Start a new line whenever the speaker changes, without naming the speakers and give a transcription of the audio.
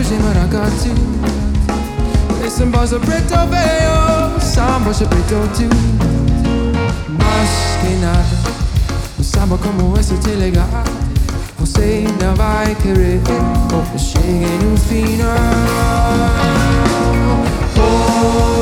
ma ragazzi, e se un po' sopretto veo, samba sopretto tu. Mas que nada, um samba como esse te legal, você ainda vai querer, ou chegue no final. Oh,